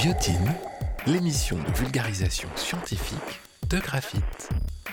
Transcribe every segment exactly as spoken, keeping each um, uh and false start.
Guillotine, l'émission de vulgarisation scientifique de Graphite.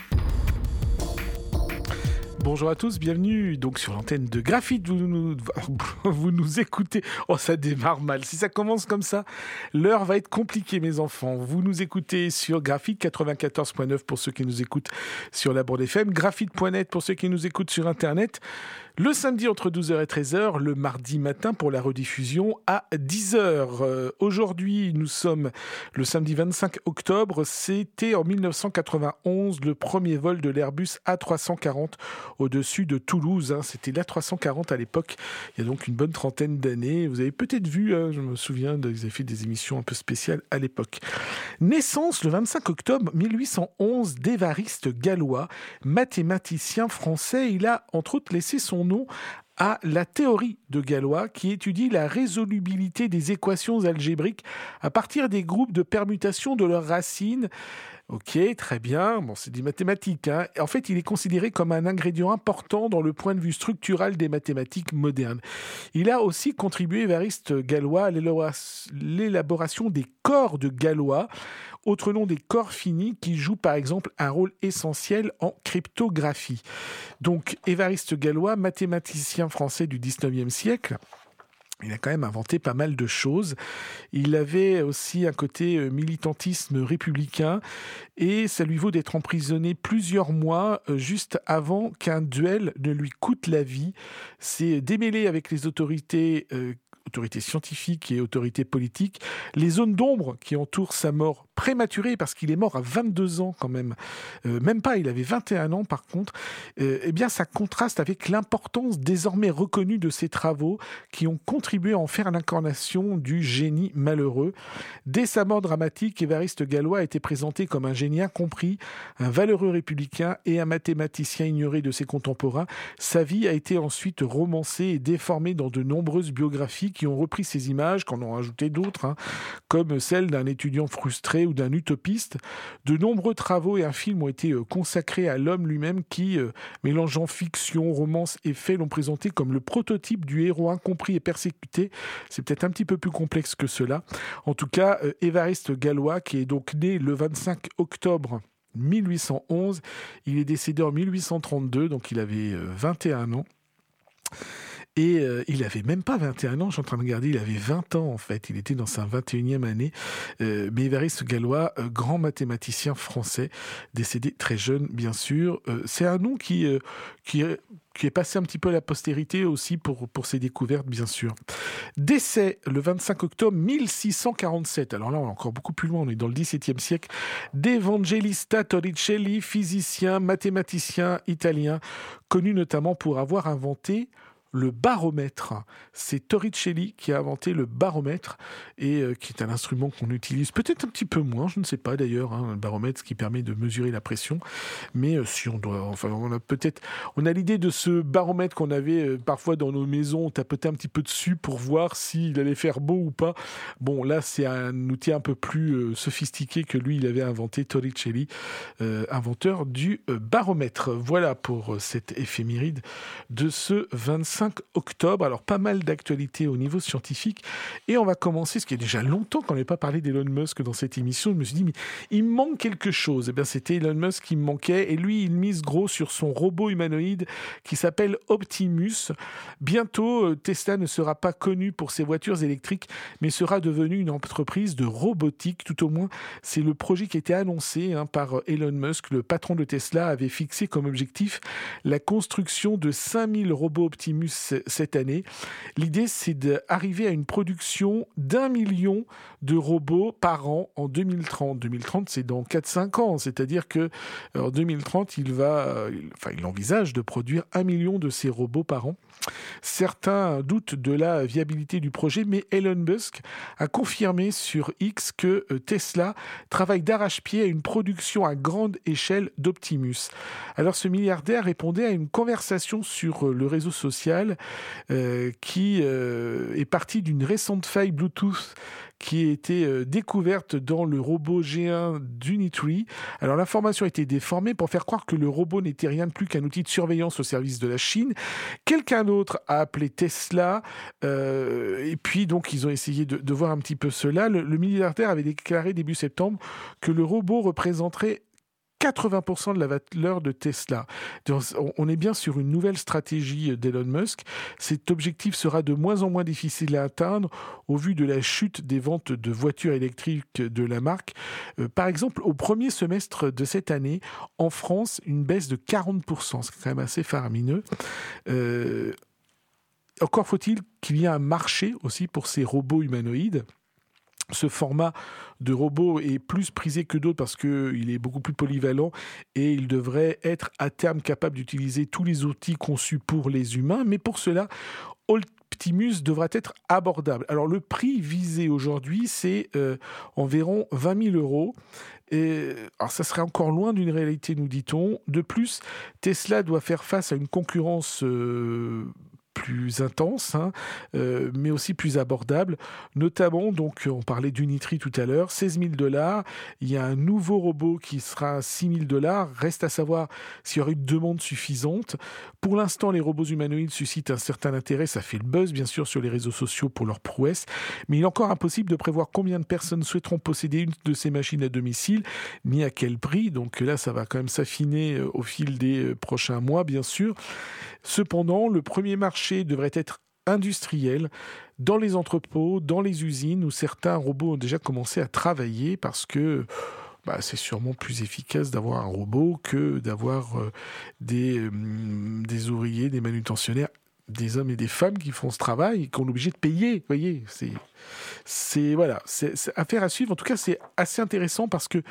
Bonjour à tous, bienvenue donc sur l'antenne de Graphite. Vous nous, vous nous écoutez. Oh, ça démarre mal. Si ça commence comme ça, l'heure va être compliquée, mes enfants. Vous nous écoutez sur Graphite quatre-vingt-quatorze point neuf pour ceux qui nous écoutent sur la bande F M, graphite point net pour ceux qui nous écoutent sur Internet. Le samedi entre douze heures et treize heures, le mardi matin pour la rediffusion à dix heures. Euh, aujourd'hui, nous sommes le samedi vingt-cinq octobre. C'était en mille neuf cent quatre-vingt-onze le premier vol de l'Airbus A trois cent quarante au-dessus de Toulouse. Hein. C'était l'A trois cent quarante à l'époque, il y a donc une bonne trentaine d'années. Vous avez peut-être vu, hein, je me souviens, de, vous avez fait des émissions un peu spéciales à l'époque. Naissance le vingt-cinq octobre mille huit cent onze d'Évariste Galois, mathématicien français. Il a entre autres laissé son nom à la théorie de Galois qui étudie la résolubilité des équations algébriques à partir des groupes de permutation de leurs racines. Ok, très bien. Bon, c'est des mathématiques. Hein. En fait, il est considéré comme un ingrédient important dans le point de vue structural des mathématiques modernes. Il a aussi contribué, Évariste Galois, à l'élaboration des corps de Galois, autre nom des corps finis, qui jouent par exemple un rôle essentiel en cryptographie. Donc, Évariste Galois, mathématicien français du dix-neuvième siècle. Il a quand même inventé pas mal de choses. Il avait aussi un côté militantisme républicain et ça lui vaut d'être emprisonné plusieurs mois juste avant qu'un duel ne lui coûte la vie. C'est démêlé avec les autorités euh, autorités scientifiques et autorités politiques, les zones d'ombre qui entourent sa mort prématurée, parce qu'il est mort à vingt-deux ans quand même, euh, même pas, il avait vingt et un ans par contre, euh, eh bien ça contraste avec l'importance désormais reconnue de ses travaux qui ont contribué à en faire l'incarnation du génie malheureux. Dès sa mort dramatique, Évariste Galois a été présenté comme un génie incompris, un valeureux républicain et un mathématicien ignoré de ses contemporains. Sa vie a été ensuite romancée et déformée dans de nombreuses biographies qui ont repris ces images, qu'en ont ajouté d'autres, hein, comme celle d'un étudiant frustré ou d'un utopiste. De nombreux travaux et un film ont été euh, consacrés à l'homme lui-même qui, euh, mélangeant fiction, romance et fait, l'ont présenté comme le prototype du héros incompris et persécuté. C'est peut-être un petit peu plus complexe que cela. En tout cas, euh, Évariste Galois, qui est donc né le vingt-cinq octobre mille huit cent onze, il est décédé en mille huit cent trente-deux, donc il avait euh, vingt et un ans. Et euh, il avait même pas vingt et un ans, je suis en train de regarder, il avait vingt ans en fait, il était dans sa vingt et unième année. Euh, mais Évariste Galois, euh, grand mathématicien français, décédé très jeune bien sûr. Euh, c'est un nom qui, euh, qui, est, qui est passé un petit peu à la postérité aussi pour, pour ses découvertes bien sûr. Décès le vingt-cinq octobre mille six cent quarante-sept, alors là on est encore beaucoup plus loin, on est dans le dix-septième siècle, d'Evangelista Torricelli, physicien, mathématicien italien, connu notamment pour avoir inventé le baromètre. C'est Torricelli qui a inventé le baromètre et euh, qui est un instrument qu'on utilise peut-être un petit peu moins, je ne sais pas d'ailleurs, hein, le baromètre, ce qui permet de mesurer la pression. Mais euh, si on doit, enfin, on a peut-être, on a l'idée de ce baromètre qu'on avait euh, parfois dans nos maisons, on tapotait un petit peu dessus pour voir s'il allait faire beau ou pas. Bon, là, c'est un outil un peu plus euh, sophistiqué que lui, il avait inventé, Torricelli, euh, inventeur du euh, baromètre. Voilà pour euh, cette éphéméride de ce vingt-cinq octobre. Alors, pas mal d'actualités au niveau scientifique. Et on va commencer, ce qui est déjà longtemps qu'on n'avait pas parlé d'Elon Musk dans cette émission. Je me suis dit, mais il me manque quelque chose. Eh bien, c'était Elon Musk qui me manquait. Et lui, il mise gros sur son robot humanoïde qui s'appelle Optimus. Bientôt, Tesla ne sera pas connu pour ses voitures électriques, mais sera devenu une entreprise de robotique. Tout au moins, c'est le projet qui a été annoncé hein, par Elon Musk. Le patron de Tesla avait fixé comme objectif la construction de cinq mille robots Optimus cette année. L'idée, c'est d'arriver à une production d'un million de robots par an en deux mille trente. deux mille trente, c'est dans quatre à cinq ans. C'est-à-dire que en deux mille trente, il va, enfin, il envisage de produire un million de ces robots par an. Certains doutent de la viabilité du projet, mais Elon Musk a confirmé sur X que Tesla travaille d'arrache-pied à une production à grande échelle d'Optimus. Alors, ce milliardaire répondait à une conversation sur le réseau social mondiale euh, qui euh, est partie d'une récente faille Bluetooth qui a été euh, découverte dans le robot G un d'Unitree. Alors l'information a été déformée pour faire croire que le robot n'était rien de plus qu'un outil de surveillance au service de la Chine. Quelqu'un d'autre a appelé Tesla, euh, et puis donc ils ont essayé de, de voir un petit peu cela. Le, le milliardaire avait déclaré début septembre que le robot représenterait quatre-vingts pour cent de la valeur de Tesla. On est bien sur une nouvelle stratégie d'Elon Musk. Cet objectif sera de moins en moins difficile à atteindre au vu de la chute des ventes de voitures électriques de la marque. Euh, par exemple, au premier semestre de cette année, en France, une baisse de quarante pour cent. C'est quand même assez faramineux. Euh, encore faut-il qu'il y ait un marché aussi pour ces robots humanoïdes. Ce format de robot est plus prisé que d'autres parce qu'il est beaucoup plus polyvalent et il devrait être à terme capable d'utiliser tous les outils conçus pour les humains. Mais pour cela, Optimus devra être abordable. Alors le prix visé aujourd'hui, c'est euh, environ vingt mille euros. Et, alors ça serait encore loin d'une réalité, nous dit-on. De plus, Tesla doit faire face à une concurrence euh, plus intense, hein, euh, mais aussi plus abordable. Notamment, donc, on parlait d'Unitree tout à l'heure, seize mille dollars. Il y a un nouveau robot qui sera à six mille dollars. Reste à savoir s'il y aura une demande suffisante. Pour l'instant, les robots humanoïdes suscitent un certain intérêt. Ça fait le buzz, bien sûr, sur les réseaux sociaux pour leur prouesse. Mais il est encore impossible de prévoir combien de personnes souhaiteront posséder une de ces machines à domicile, ni à quel prix. Donc là, ça va quand même s'affiner au fil des prochains mois, bien sûr. Cependant, le premier marché devrait être industriel, dans les entrepôts, dans les usines, où certains robots ont déjà commencé à travailler parce que bah, c'est sûrement plus efficace d'avoir un robot que d'avoir euh, des, euh, des ouvriers, des manutentionnaires, des hommes et des femmes qui font ce travail et qu'on est obligé de payer. Vous voyez, c'est, c'est, voilà, c'est, c'est affaire à suivre. En tout cas, c'est assez intéressant parce que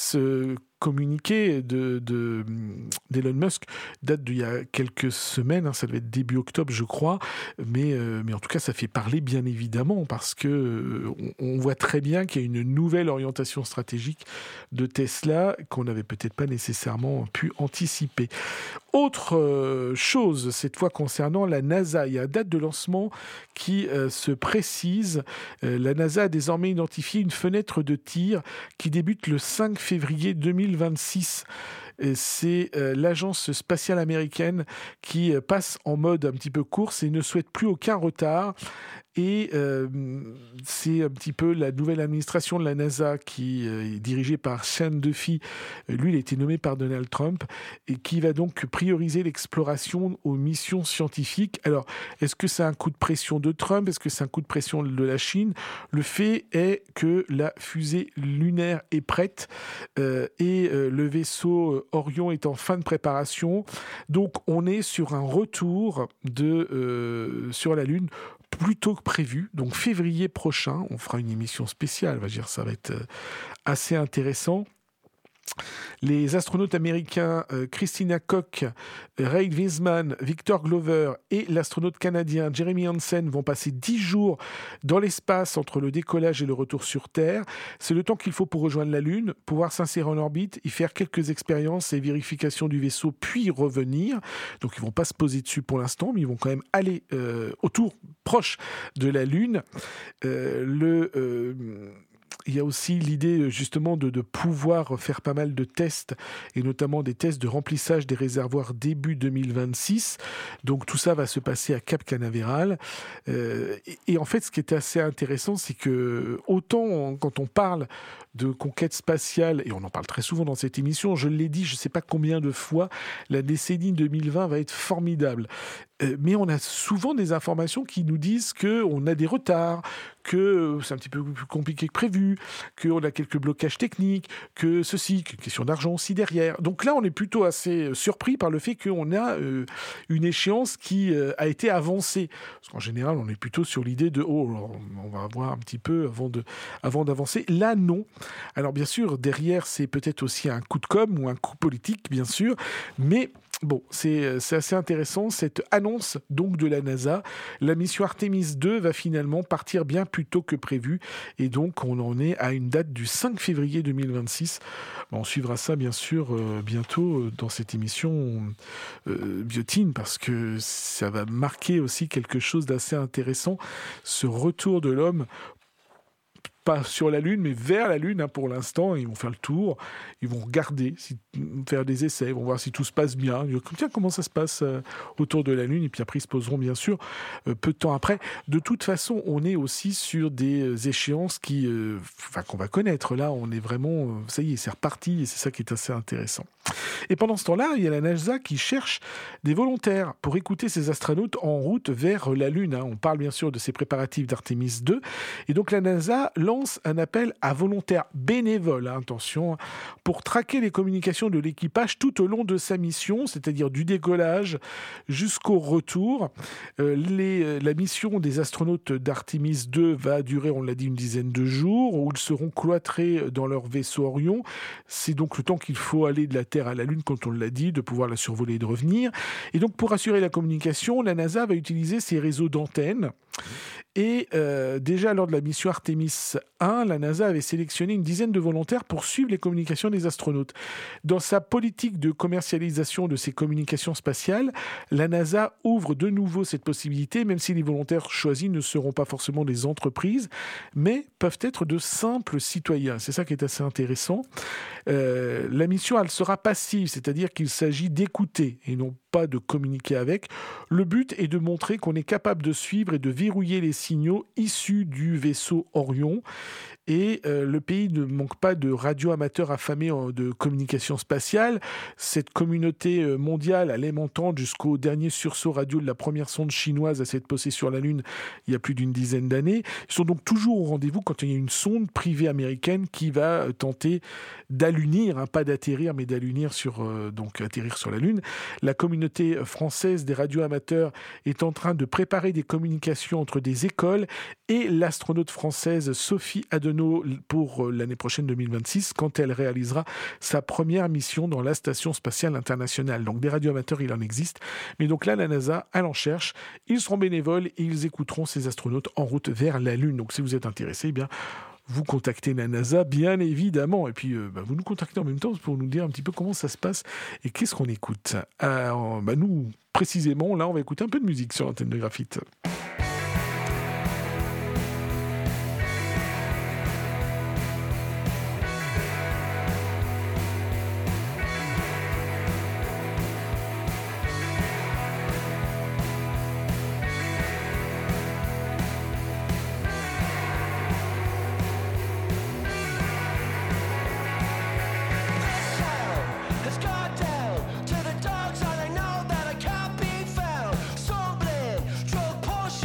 ce communiqué de, de, d'Elon Musk date d'il y a quelques semaines, hein, ça devait être début octobre je crois, mais, euh, mais en tout cas ça fait parler bien évidemment parce que euh, on, on voit très bien qu'il y a une nouvelle orientation stratégique de Tesla qu'on n'avait peut-être pas nécessairement pu anticiper. Autre euh, chose, cette fois concernant la NASA, il y a une date de lancement qui euh, se précise. Euh, la NASA a désormais identifié une fenêtre de tir qui débute le cinq février deux mille vingt-six. Et c'est euh, l'agence spatiale américaine qui euh, passe en mode un petit peu course et ne souhaite plus aucun retard. Et euh, c'est un petit peu la nouvelle administration de la NASA qui euh, est dirigée par Sean Duffy. Lui, il a été nommé par Donald Trump et qui va donc prioriser l'exploration aux missions scientifiques. Alors, est-ce que c'est un coup de pression de Trump? Est-ce que c'est un coup de pression de la Chine? Le fait est que la fusée lunaire est prête euh, et euh, le vaisseau Orion est en fin de préparation. Donc, on est sur un retour de, euh, sur la Lune plus tôt que prévu, donc février prochain, on fera une émission spéciale, on va dire, ça va être assez intéressant. Les astronautes américains euh, Christina Koch, Ray Wiseman, Victor Glover et l'astronaute canadien Jeremy Hansen vont passer dix jours dans l'espace entre le décollage et le retour sur Terre. C'est le temps qu'il faut pour rejoindre la Lune, pouvoir s'insérer en orbite, y faire quelques expériences et vérifications du vaisseau, puis revenir. Donc ils ne vont pas se poser dessus pour l'instant, mais ils vont quand même aller euh, autour, proche de la Lune. Euh, le... Euh, Il y a aussi l'idée justement de, de pouvoir faire pas mal de tests et notamment des tests de remplissage des réservoirs début deux mille vingt-six. Donc tout ça va se passer à Cap Canaveral. Euh, et, et en fait, ce qui est assez intéressant, c'est que autant quand on parle de conquête spatiale, et on en parle très souvent dans cette émission, je l'ai dit, je ne sais pas combien de fois, la décennie deux mille vingt va être formidable. Euh, mais on a souvent des informations qui nous disent qu'on a des retards, que c'est un petit peu plus compliqué que prévu, qu'on a quelques blocages techniques, que ceci, que question d'argent aussi derrière. Donc là, on est plutôt assez surpris par le fait qu'on a euh, une échéance qui euh, a été avancée. Parce qu'en général, on est plutôt sur l'idée de « oh, on va voir un petit peu avant, de, avant d'avancer ». Là, non. Alors bien sûr, derrière, c'est peut-être aussi un coup de com' ou un coup politique, bien sûr, mais Bon, c'est, c'est assez intéressant, cette annonce donc de la NASA. La mission Artemis deux va finalement partir bien plus tôt que prévu. Et donc, on en est à une date du cinq février deux mille vingt-six. Bon, on suivra ça, bien sûr, euh, bientôt euh, dans cette émission euh, Biotine, parce que ça va marquer aussi quelque chose d'assez intéressant, ce retour de l'homme, pas sur la Lune, mais vers la Lune hein, pour l'instant. Ils vont faire le tour, ils vont regarder, si, faire des essais, ils vont voir si tout se passe bien. Ils vont dire, tiens, comment ça se passe euh, autour de la Lune, et puis après ils se poseront bien sûr euh, peu de temps après. De toute façon, on est aussi sur des euh, échéances qui, euh, enfin, qu'on va connaître. Là, on est vraiment, euh, ça y est, c'est reparti, et c'est ça qui est assez intéressant. Et pendant ce temps-là, il y a la NASA qui cherche des volontaires pour écouter ces astronautes en route vers la Lune. Hein. On parle bien sûr de ces préparatifs d'Artemis deux. Et donc la NASA lance un appel à volontaires bénévoles, hein, attention, pour traquer les communications de l'équipage tout au long de sa mission, c'est-à-dire du décollage jusqu'au retour. Euh, les, la mission des astronautes d'Artemis deux va durer, on l'a dit, une dizaine de jours, où ils seront cloîtrés dans leur vaisseau Orion. C'est donc le temps qu'il faut aller de la Terre à la Lune, quand on l'a dit, de pouvoir la survoler et de revenir. Et donc, pour assurer la communication, la NASA va utiliser ses réseaux d'antennes. Et euh, déjà lors de la mission Artemis un, la NASA avait sélectionné une dizaine de volontaires pour suivre les communications des astronautes. Dans sa politique de commercialisation de ces communications spatiales, la NASA ouvre de nouveau cette possibilité, même si les volontaires choisis ne seront pas forcément des entreprises, mais peuvent être de simples citoyens. C'est ça qui est assez intéressant. Euh, la mission, elle sera passive, c'est-à-dire qu'il s'agit d'écouter et non pas de communiquer avec. Le but est de montrer qu'on est capable de suivre et de verrouiller les signaux issus du vaisseau Orion. Et euh, le pays ne manque pas de radioamateurs affamés de communication spatiale. Cette communauté mondiale allait m'entendre jusqu'au dernier sursaut radio de la première sonde chinoise à s'être posée sur la Lune il y a plus d'une dizaine d'années. Ils sont donc toujours au rendez-vous quand il y a une sonde privée américaine qui va tenter d'allunir, hein, pas d'atterrir, mais d'allunir sur, euh, donc atterrir sur la Lune. La communauté française des radioamateurs est en train de préparer des communications entre des écoles et l'astronaute française Sophie Adenau pour l'année prochaine deux mille vingt-six, quand elle réalisera sa première mission dans la Station spatiale internationale. Donc des radioamateurs, il en existe. Mais donc là, la NASA, elle en cherche. Ils seront bénévoles et ils écouteront ces astronautes en route vers la Lune. Donc si vous êtes intéressé, eh bien, vous contactez la NASA, bien évidemment. Et puis, euh, bah, vous nous contactez en même temps pour nous dire un petit peu comment ça se passe et qu'est-ce qu'on écoute. Alors, bah, nous, précisément, là, on va écouter un peu de musique sur l'antenne de Graphite. Dogs and I know that I can't be found. Stumbling, drug push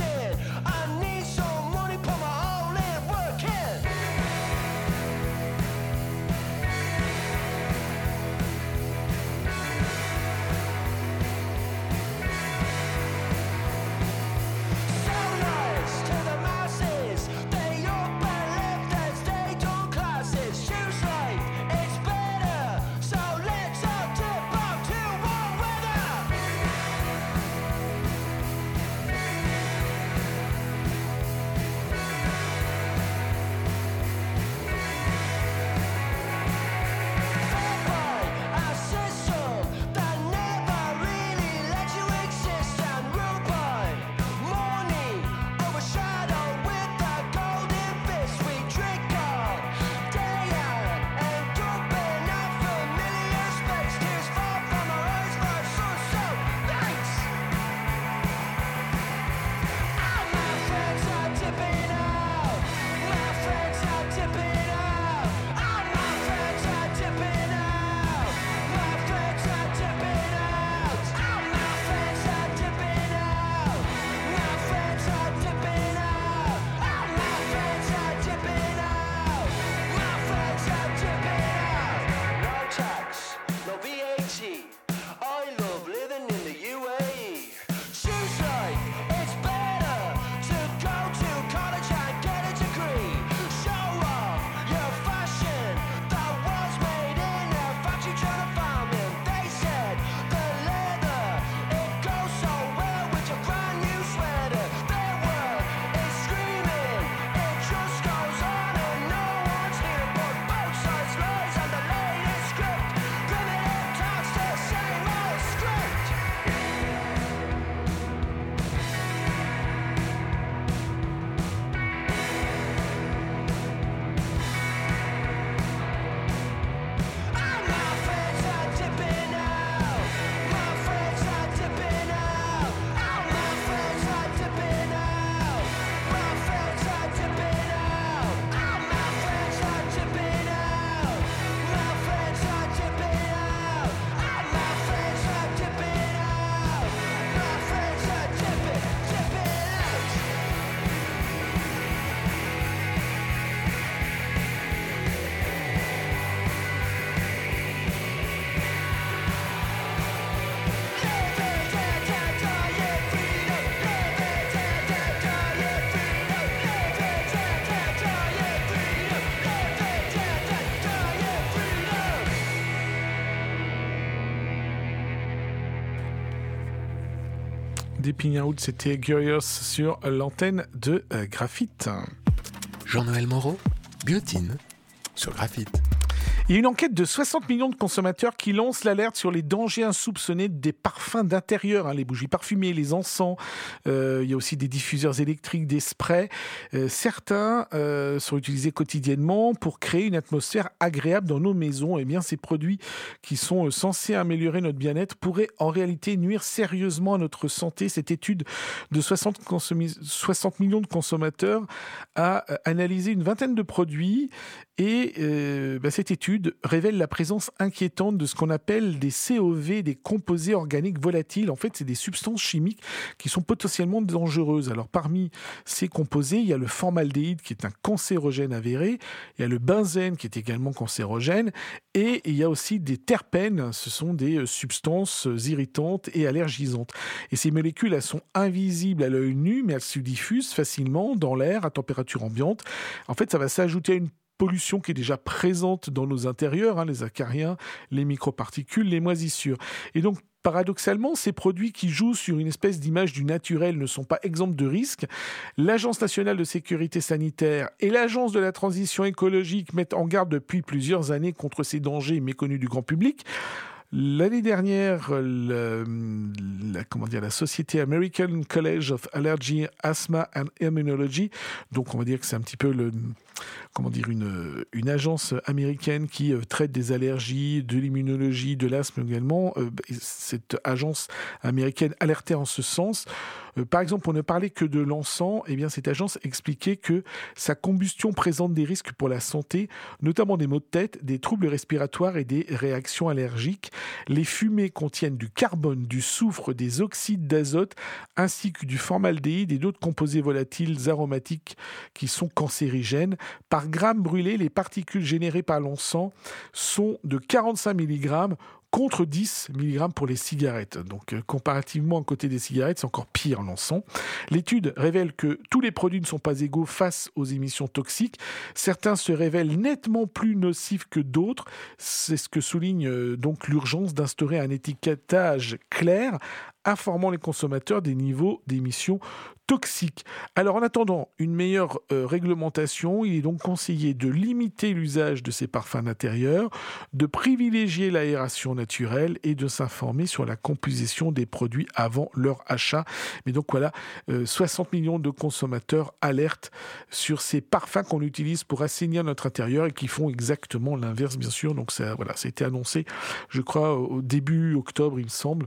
Deeping Out, c'était Curious sur l'antenne de euh, Graphite. Jean-Noël Moreau, Biotine, sur Graphite. Il y a une enquête de soixante millions de consommateurs qui lance l'alerte sur les dangers insoupçonnés des parfums d'intérieur, hein, les bougies parfumées, les encens. Euh, il y a aussi des diffuseurs électriques, des sprays. Euh, certains euh, sont utilisés quotidiennement pour créer une atmosphère agréable dans nos maisons. Eh bien, ces produits qui sont censés améliorer notre bien-être pourraient en réalité nuire sérieusement à notre santé. Cette étude de soixante, consommi- soixante millions de consommateurs a analysé une vingtaine de produits et euh, bah, cette étude révèle la présence inquiétante de ce qu'on appelle des C O V, des composés organiques volatiles. En fait, c'est des substances chimiques qui sont potentiellement dangereuses. Alors, parmi ces composés, il y a le formaldéhyde qui est un cancérogène avéré, il y a le benzène qui est également cancérogène, et il y a aussi des terpènes, ce sont des substances irritantes et allergisantes. Et ces molécules, elles sont invisibles à l'œil nu, mais elles se diffusent facilement dans l'air à température ambiante. En fait, ça va s'ajouter à une pollution qui est déjà présente dans nos intérieurs, hein, les acariens, les microparticules, les moisissures. Et donc, paradoxalement, ces produits qui jouent sur une espèce d'image du naturel ne sont pas exempts de risques. L'Agence nationale de sécurité sanitaire et l'Agence de la transition écologique mettent en garde depuis plusieurs années contre ces dangers méconnus du grand public. L'année dernière, le, la, comment dire, la société American College of Allergy, Asthma and Immunology, donc on va dire que c'est un petit peu le, comment dire, une, une agence américaine qui traite des allergies, de l'immunologie, de l'asthme également. Cette agence américaine alertait en ce sens. Par exemple, pour ne parler que de l'encens, eh bien, cette agence expliquait que sa combustion présente des risques pour la santé, notamment des maux de tête, des troubles respiratoires et des réactions allergiques. Les fumées contiennent du carbone, du soufre, des oxydes d'azote, ainsi que du formaldéhyde et d'autres composés volatiles aromatiques qui sont cancérigènes. Par gramme brûlé, les particules générées par l'encens sont de quarante-cinq milligrammes contre dix milligrammes pour les cigarettes. Donc, euh, comparativement à côté des cigarettes, c'est encore pire l'encens. L'étude révèle que tous les produits ne sont pas égaux face aux émissions toxiques. Certains se révèlent nettement plus nocifs que d'autres. C'est ce que souligne euh, donc l'urgence d'instaurer un étiquetage clair informant les consommateurs des niveaux d'émissions toxiques. Alors, en attendant une meilleure euh, réglementation, il est donc conseillé de limiter l'usage de ces parfums d'intérieur, de privilégier l'aération naturelle et de s'informer sur la composition des produits avant leur achat. Mais donc voilà, euh, soixante millions de consommateurs alertent sur ces parfums qu'on utilise pour assainir notre intérieur et qui font exactement l'inverse, bien sûr. Donc ça, voilà, ça a été annoncé, je crois, au début octobre, il me semble.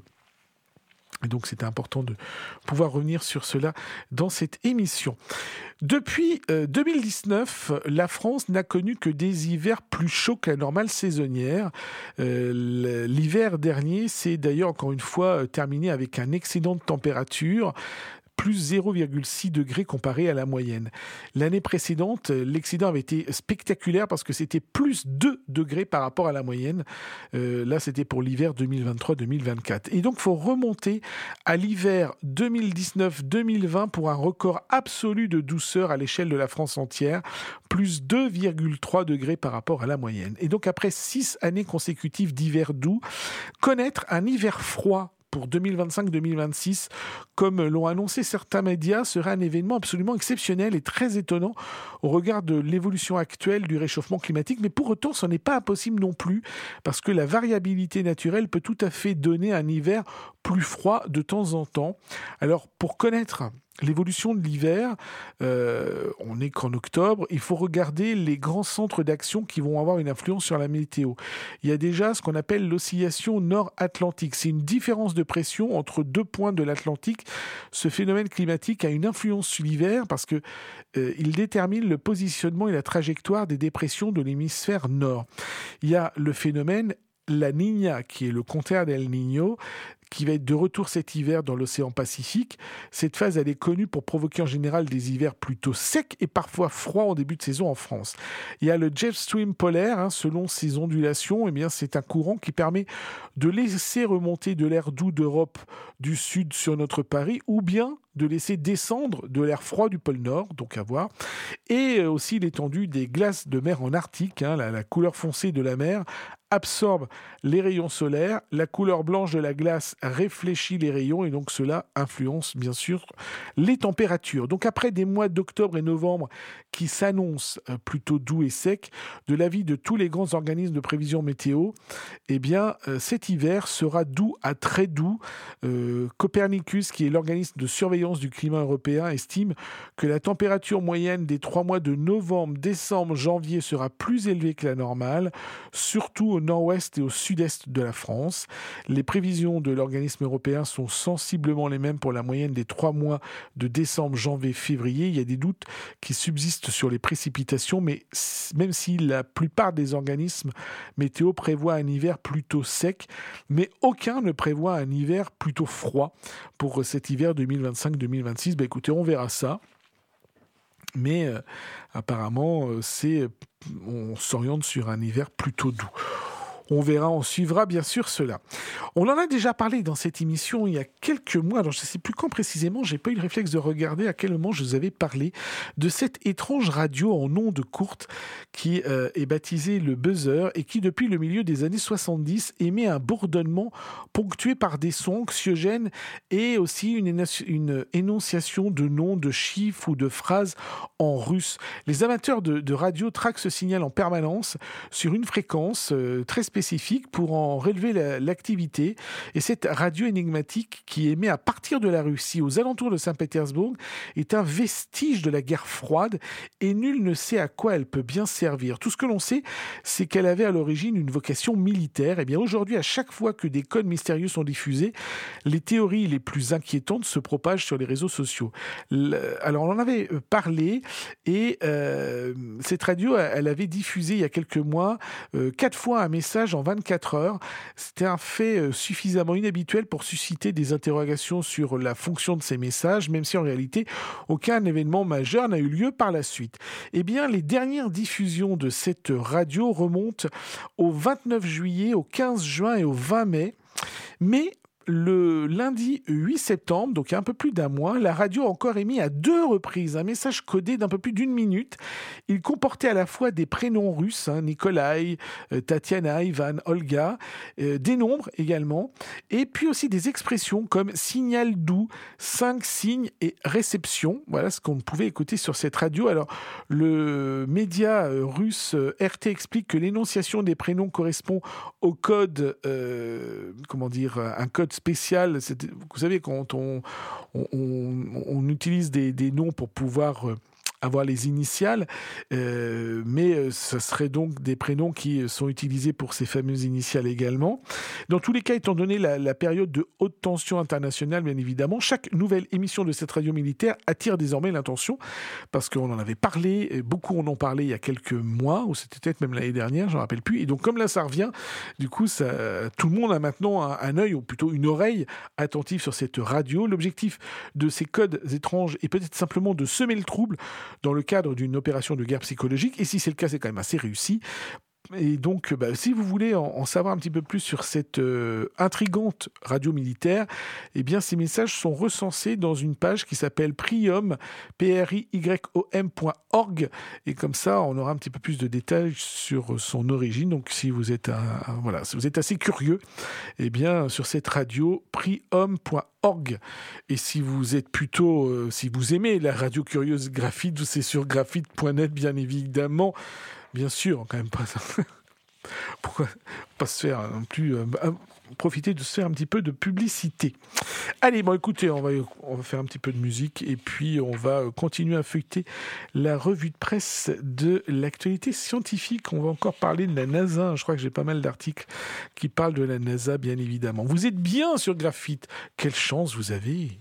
Et donc, c'était important de pouvoir revenir sur cela dans cette émission. Depuis euh, deux mille dix-neuf, la France n'a connu que des hivers plus chauds que la normale saisonnière. Euh, l'hiver dernier s'est d'ailleurs encore une fois terminé avec un excédent de température, plus zéro virgule six degrés comparé à la moyenne. L'année précédente, l'excédent avait été spectaculaire parce que c'était plus deux degrés par rapport à la moyenne. Euh, là, c'était pour l'hiver deux mille vingt-trois deux mille vingt-quatre. Et donc, il faut remonter à l'hiver deux mille dix-neuf deux mille vingt pour un record absolu de douceur à l'échelle de la France entière, plus deux virgule trois degrés par rapport à la moyenne. Et donc, après six années consécutives d'hiver doux, connaître un hiver froid pour deux mille vingt-cinq deux mille vingt-six, comme l'ont annoncé certains médias, serait un événement absolument exceptionnel et très étonnant au regard de l'évolution actuelle du réchauffement climatique. Mais pour autant, ce n'est pas impossible non plus, parce que la variabilité naturelle peut tout à fait donner un hiver plus froid de temps en temps. Alors, pour connaître l'évolution de l'hiver, euh, on n'est qu'en octobre, il faut regarder les grands centres d'action qui vont avoir une influence sur la météo. Il y a déjà ce qu'on appelle l'oscillation nord-atlantique. C'est une différence de pression entre deux points de l'Atlantique. Ce phénomène climatique a une influence sur l'hiver parce que euh, il détermine le positionnement et la trajectoire des dépressions de l'hémisphère nord. Il y a le phénomène La Niña, qui est le contraire d'El Niño, qui va être de retour cet hiver dans l'océan Pacifique. Cette phase, elle est connue pour provoquer en général des hivers plutôt secs et parfois froids en début de saison en France. Il y a le jet stream polaire, hein, selon ses ondulations, eh bien, c'est un courant qui permet de laisser remonter de l'air doux d'Europe du Sud sur notre Paris ou bien de laisser descendre de l'air froid du pôle Nord, donc à voir, et aussi l'étendue des glaces de mer en Arctique, hein, la, la couleur foncée de la mer absorbe les rayons solaires, la couleur blanche de la glace réfléchit les rayons et donc cela influence bien sûr les températures. Donc après des mois d'octobre et novembre qui s'annoncent plutôt doux et secs, de l'avis de tous les grands organismes de prévision météo, eh bien euh, cet hiver sera doux à très doux. Euh, Copernicus, qui est l'organisme de surveillance du climat européen, estime que la température moyenne des trois mois de novembre, décembre, janvier sera plus élevée que la normale, surtout au nord-ouest et au sud-est de la France. Les prévisions de l'organisme européen sont sensiblement les mêmes pour la moyenne des trois mois de décembre, janvier, février. Il y a des doutes qui subsistent sur les précipitations, mais même si la plupart des organismes météo prévoient un hiver plutôt sec, mais aucun ne prévoit un hiver plutôt froid pour cet hiver deux mille vingt-cinq deux mille vingt-six. Ben écoutez, on verra ça. Mais euh, apparemment, euh, c'est, on s'oriente sur un hiver plutôt doux. On verra, on suivra bien sûr cela. On en a déjà parlé dans cette émission il y a quelques mois, alors je ne sais plus quand précisément, j'ai pas eu le réflexe de regarder à quel moment je vous avais parlé de cette étrange radio en ondes courtes qui euh, est baptisée le buzzer et qui depuis le milieu des années soixante-dix émet un bourdonnement ponctué par des sons anxiogènes et aussi une, éno- une énonciation de noms, de chiffres ou de phrases en russe. Les amateurs de, de radio traquent ce signal en permanence sur une fréquence euh, très spécifique spécifique pour en relever la, l'activité. Et cette radio énigmatique qui émet à partir de la Russie aux alentours de Saint-Pétersbourg est un vestige de la guerre froide et nul ne sait à quoi elle peut bien servir. Tout ce que l'on sait, c'est qu'elle avait à l'origine une vocation militaire. Et bien aujourd'hui, à chaque fois que des codes mystérieux sont diffusés, les théories les plus inquiétantes se propagent sur les réseaux sociaux. Le, alors on en avait parlé et euh, cette radio, elle avait diffusé il y a quelques mois euh, quatre fois un message en vingt-quatre heures. C'était un fait suffisamment inhabituel pour susciter des interrogations sur la fonction de ces messages, même si en réalité, aucun événement majeur n'a eu lieu par la suite. Eh bien, les dernières diffusions de cette radio remontent au vingt-neuf juillet, au quinze juin et au vingt mai. Mais le lundi huit septembre, donc il y a un peu plus d'un mois, la radio a encore émis à deux reprises un message codé d'un peu plus d'une minute. Il comportait à la fois des prénoms russes, hein, Nikolai, euh, Tatiana, Ivan, Olga, euh, des nombres également, et puis aussi des expressions comme signal doux, cinq signes et réception. Voilà ce qu'on pouvait écouter sur cette radio. Alors, le média euh, russe euh, R T explique que l'énonciation des prénoms correspond au code, euh, comment dire, un code spécial. C'est, vous savez, quand on, on, on, on utilise des, des noms pour pouvoir euh, avoir les initiales, euh, mais euh, ce serait donc des prénoms qui sont utilisés pour ces fameuses initiales également. Dans tous les cas, étant donné la, la période de haute tension internationale, bien évidemment, chaque nouvelle émission de cette radio militaire attire désormais l'attention, parce qu'on en avait parlé, beaucoup en ont parlé il y a quelques mois, ou c'était peut-être même l'année dernière, je ne me rappelle plus, et donc comme là ça revient, du coup, ça, tout le monde a maintenant un, un œil, ou plutôt une oreille attentive sur cette radio. L'objectif de ces codes étranges est peut-être simplement de semer le trouble dans le cadre d'une opération de guerre psychologique, et si c'est le cas, c'est quand même assez réussi. Et donc, bah, si vous voulez en, en savoir un petit peu plus sur cette euh, intrigante radio militaire, eh bien, ces messages sont recensés dans une page qui s'appelle priom, P R I Y O M point org, et comme ça, on aura un petit peu plus de détails sur son origine. Donc, si vous êtes, un, un, voilà, si vous êtes assez curieux, eh bien, sur cette radio, priom point org. Et si vous êtes plutôt, euh, si vous aimez la radio curieuse Graphite, c'est sur graphite point net, bien évidemment. Bien sûr, quand même pas. Pourquoi pas se faire non plus euh, profiter de se faire un petit peu de publicité. Allez, bon, écoutez, on va on va faire un petit peu de musique et puis on va continuer à feuilleter la revue de presse de l'actualité scientifique. On va encore parler de la NASA. Je crois que j'ai pas mal d'articles qui parlent de la NASA, bien évidemment. Vous êtes bien sur Graphite. Quelle chance vous avez!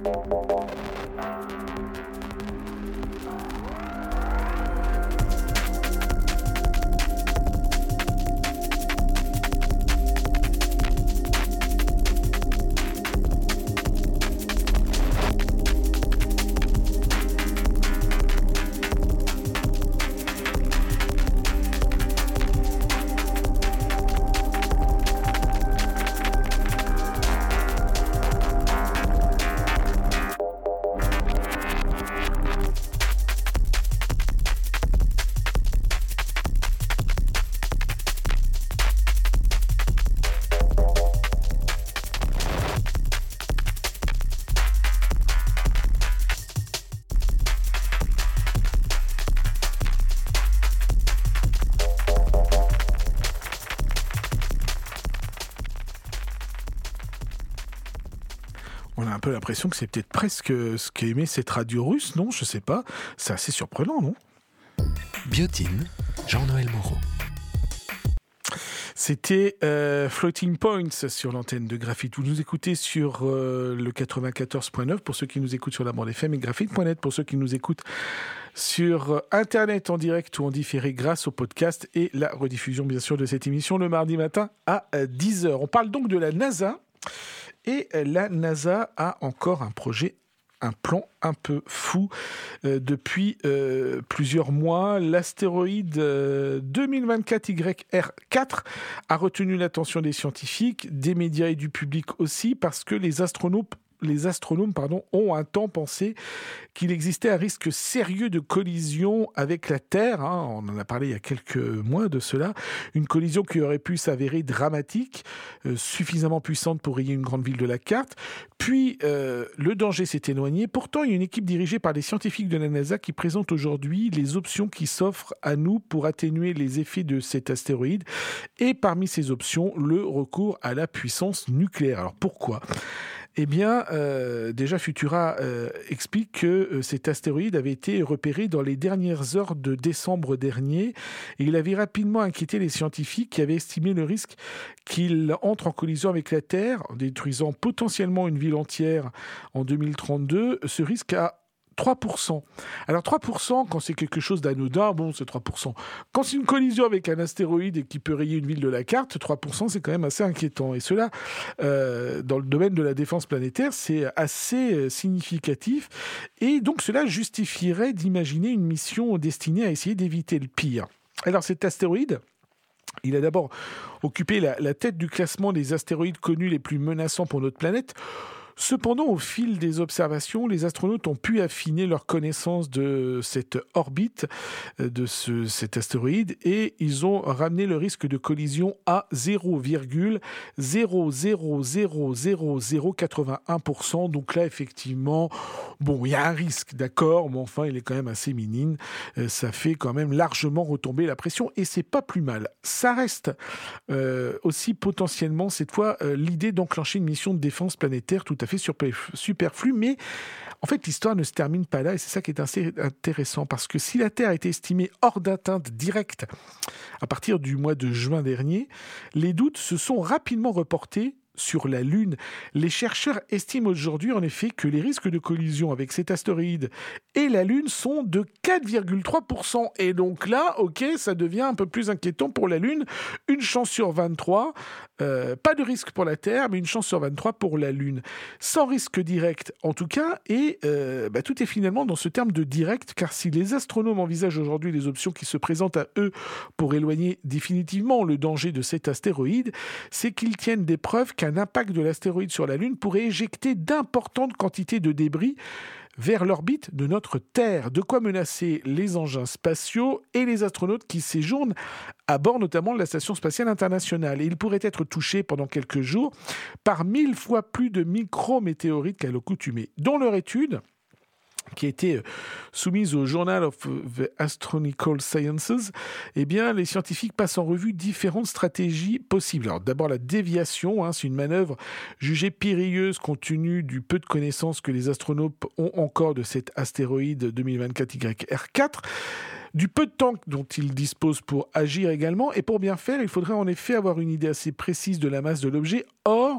On a un peu l'impression que c'est peut-être presque ce qu'aimait cette radio russe, non ? Je sais pas. C'est assez surprenant, non ? Biotine, Jean-Noël Moreau. C'était euh, Floating Points sur l'antenne de Graphite. Vous nous écoutez sur euh, le quatre-vingt-quatorze point neuf pour ceux qui nous écoutent sur la bande F M et graphite point net pour ceux qui nous écoutent sur Internet en direct ou en différé grâce au podcast et la rediffusion bien sûr de cette émission le mardi matin à dix heures. On parle donc de la NASA et la NASA a encore un projet un plan un peu fou euh, depuis euh, plusieurs mois. L'astéroïde euh, deux mille vingt-quatre Y R quatre a retenu l'attention des scientifiques, des médias et du public aussi, parce que les astronomes Les astronomes pardon, ont un temps pensé qu'il existait un risque sérieux de collision avec la Terre. Hein, on en a parlé il y a quelques mois de cela. Une collision qui aurait pu s'avérer dramatique, euh, suffisamment puissante pour rayer une grande ville de la carte. Puis, euh, le danger s'est éloigné. Pourtant, il y a une équipe dirigée par des scientifiques de la NASA qui présente aujourd'hui les options qui s'offrent à nous pour atténuer les effets de cet astéroïde. Et parmi ces options, le recours à la puissance nucléaire. Alors, pourquoi ? Eh bien, euh, déjà, Futura euh, explique que euh, cet astéroïde avait été repéré dans les dernières heures de décembre dernier et il avait rapidement inquiété les scientifiques qui avaient estimé le risque qu'il entre en collision avec la Terre, détruisant potentiellement une ville entière en deux mille trente-deux. Ce risque a trois pour cent. Alors trois pour cent, quand c'est quelque chose d'anodin, bon, c'est trois pour cent. Quand c'est une collision avec un astéroïde qui peut rayer une ville de la carte, trois pour cent, c'est quand même assez inquiétant. Et cela, euh, dans le domaine de la défense planétaire, c'est assez euh, significatif. Et donc cela justifierait d'imaginer une mission destinée à essayer d'éviter le pire. Alors cet astéroïde, il a d'abord occupé la, la tête du classement des astéroïdes connus les plus menaçants pour notre planète. Cependant, au fil des observations, les astronautes ont pu affiner leur connaissance de cette orbite, de ce, cet astéroïde, et ils ont ramené le risque de collision à zéro virgule zéro zéro zéro zéro zéro quatre-vingt-un pour cent. Donc là, effectivement, bon, il y a un risque, d'accord, mais enfin, il est quand même assez minime. Ça fait quand même largement retomber la pression, et c'est pas plus mal. Ça reste euh, aussi potentiellement, cette fois, euh, l'idée d'enclencher une mission de défense planétaire tout à fait superflu, mais en fait l'histoire ne se termine pas là et c'est ça qui est assez intéressant parce que si la Terre était estimée hors d'atteinte directe à partir du mois de juin dernier, les doutes se sont rapidement reportés sur la Lune. Les chercheurs estiment aujourd'hui en effet que les risques de collision avec cet astéroïde et la Lune sont de quatre virgule trois pour cent. Et donc là, ok, ça devient un peu plus inquiétant pour la Lune. Une chance sur vingt-trois, euh, pas de risque pour la Terre, mais une chance sur vingt-trois pour la Lune. Sans risque direct en tout cas, et euh, bah, tout est finalement dans ce terme de direct, car si les astronomes envisagent aujourd'hui les options qui se présentent à eux pour éloigner définitivement le danger de cet astéroïde, c'est qu'ils tiennent des preuves qu'un impact de l'astéroïde sur la Lune pourrait éjecter d'importantes quantités de débris vers l'orbite de notre Terre, de quoi menacer les engins spatiaux et les astronautes qui séjournent à bord notamment de la Station spatiale internationale. Et ils pourraient être touchés pendant quelques jours par mille fois plus de micrométéorites qu'à l'accoutumée. Dans leur étude, qui a été soumise au Journal of the Astronomical Sciences, eh bien, les scientifiques passent en revue différentes stratégies possibles. Alors, d'abord, la déviation, hein, c'est une manœuvre jugée périlleuse compte tenu du peu de connaissances que les astronautes ont encore de cet astéroïde deux mille vingt-quatre Y R quatre. Du peu de temps dont ils disposent pour agir également. Et pour bien faire, il faudrait en effet avoir une idée assez précise de la masse de l'objet. Or,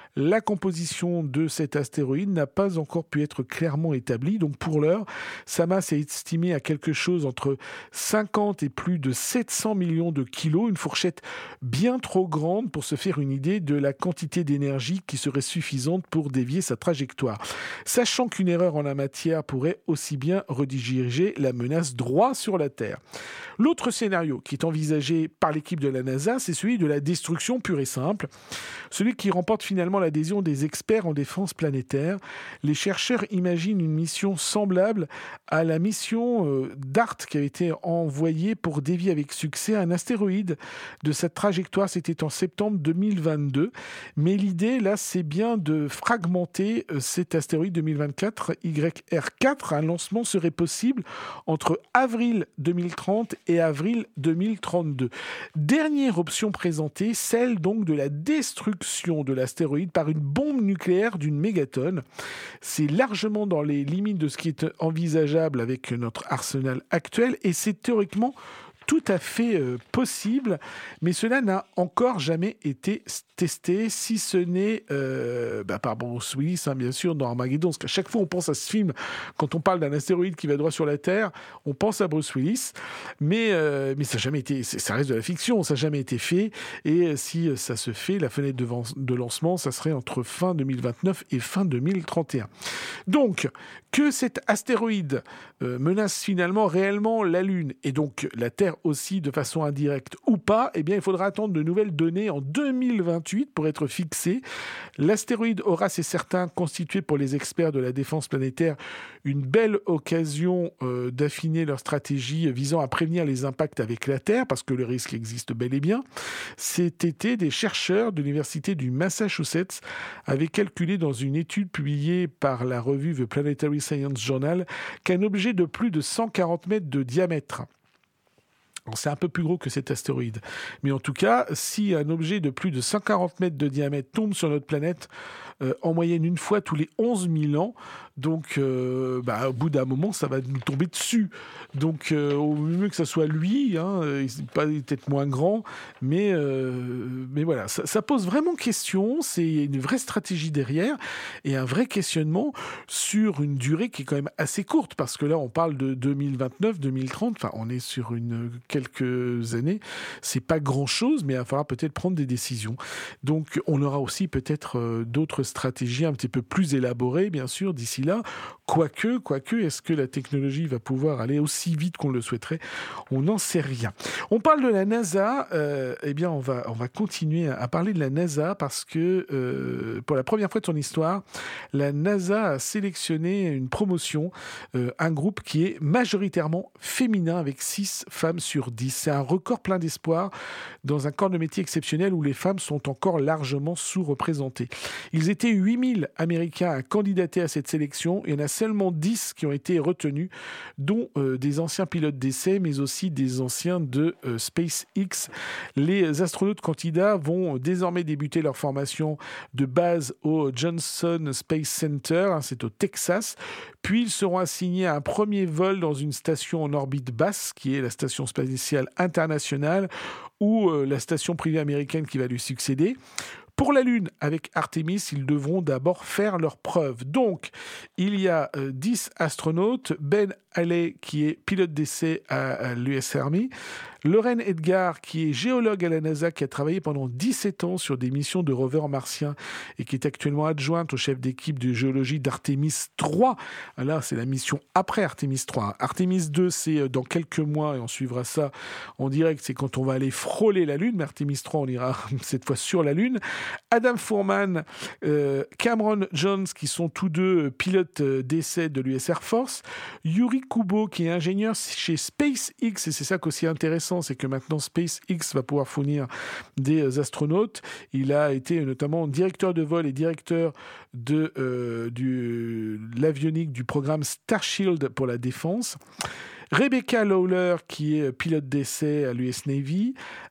La composition de cet astéroïde n'a pas encore pu être clairement établie. Donc pour l'heure, sa masse est estimée à quelque chose entre cinquante et plus de sept cents millions de kilos, une fourchette bien trop grande pour se faire une idée de la quantité d'énergie qui serait suffisante pour dévier sa trajectoire. Sachant qu'une erreur en la matière pourrait aussi bien rediriger la menace droit sur la Terre. L'autre scénario qui est envisagé par l'équipe de la NASA, c'est celui de la destruction pure et simple, celui qui remporte finalement l'adhésion des experts en défense planétaire. Les chercheurs imaginent une mission semblable à la mission euh, DART qui a été envoyée pour dévier avec succès un astéroïde de cette trajectoire. C'était en septembre deux mille vingt-deux. Mais l'idée, là, c'est bien de fragmenter euh, cet astéroïde deux mille vingt-quatre, Y R quatre. Un lancement serait possible entre avril deux mille trente et avril deux mille trente-deux. Dernière option présentée, celle donc de la destruction de l'astéroïde par une bombe nucléaire d'une mégatonne. C'est largement dans les limites de ce qui est envisageable avec notre arsenal actuel et c'est théoriquement tout à fait euh, possible, mais cela n'a encore jamais été testé, si ce n'est euh, bah, par Bruce Willis, hein, bien sûr, dans Armageddon. Parce qu'à chaque fois, on pense à ce film, quand on parle d'un astéroïde qui va droit sur la Terre, on pense à Bruce Willis, mais, euh, mais ça n'a jamais été, ça reste de la fiction, ça n'a jamais été fait, et si ça se fait, la fenêtre de, de lancement, ça serait entre fin deux mille vingt-neuf et fin deux mille trente et un. Donc, que cet astéroïde euh, menace finalement réellement la Lune, et donc la Terre aussi de façon indirecte ou pas, eh bien il faudra attendre de nouvelles données en deux mille vingt-huit pour être fixé. L'astéroïde aura, c'est certain, constitué pour les experts de la défense planétaire une belle occasion euh, d'affiner leur stratégie visant à prévenir les impacts avec la Terre, parce que le risque existe bel et bien. Cet été, des chercheurs de l'université du Massachusetts avaient calculé dans une étude publiée par la revue The Planetary Science Journal qu'un objet de plus de cent quarante mètres de diamètre, c'est un peu plus gros que cet astéroïde. Mais en tout cas, si un objet de plus de cent quarante mètres de diamètre tombe sur notre planète, euh, en moyenne une fois tous les onze mille ans, donc euh, bah, au bout d'un moment, ça va nous tomber dessus. Donc euh, au mieux que ça soit lui, hein, il n'est pas peut-être moins grand, mais, euh, mais voilà, ça, ça pose vraiment question, c'est une vraie stratégie derrière, et un vrai questionnement sur une durée qui est quand même assez courte, parce que là, on parle de deux mille vingt-neuf, deux mille trente, enfin, on est sur une, quelques années, c'est pas grand-chose, mais il va falloir peut-être prendre des décisions. Donc, on aura aussi peut-être euh, d'autres stratégies un petit peu plus élaborées, bien sûr, d'ici là. Quoique, quoique, est-ce que la technologie va pouvoir aller aussi vite qu'on le souhaiterait ? On n'en sait rien. On parle de la NASA, euh, eh bien, on va, on va continuer à parler de la NASA parce que, euh, pour la première fois de son histoire, la NASA a sélectionné une promotion, euh, un groupe qui est majoritairement féminin avec six femmes sur dix. C'est un record plein d'espoir dans un corps de métier exceptionnel où les femmes sont encore largement sous-représentées. Ils étaient huit mille Américains à candidater à cette sélection. Il y en a seulement dix qui ont été retenus, dont euh, des anciens pilotes d'essai, mais aussi des anciens de euh, SpaceX. Les astronautes candidats vont désormais débuter leur formation de base au Johnson Space Center, hein, c'est au Texas. Puis ils seront assignés à un premier vol dans une station en orbite basse, qui est la Station spatiale internationale, ou euh, la station privée américaine qui va lui succéder. Pour la Lune, avec Artemis, ils devront d'abord faire leurs preuves. Donc, il y a euh, dix astronautes. Ben Halley, qui est pilote d'essai à, à l'U S Army. Lorraine Edgar, qui est géologue à la NASA, qui a travaillé pendant dix-sept ans sur des missions de rovers martiens et qui est actuellement adjointe au chef d'équipe de géologie d'Artemis trois. Là, c'est la mission après Artemis trois. Artemis deux, c'est dans quelques mois et on suivra ça en direct. C'est quand on va aller frôler la Lune. Mais Artemis trois, on ira cette fois sur la Lune. Adam Foreman, euh, Cameron Jones, qui sont tous deux pilotes d'essai de l'U S Air Force. Yuri Kubo, qui est ingénieur chez SpaceX, et c'est ça qu'aussi intéressant, c'est que maintenant SpaceX va pouvoir fournir des astronautes. Il a été notamment directeur de vol et directeur de euh, du, l'avionique du programme Starshield pour la défense. Rebecca Lawler, qui est pilote d'essai à l'U S Navy.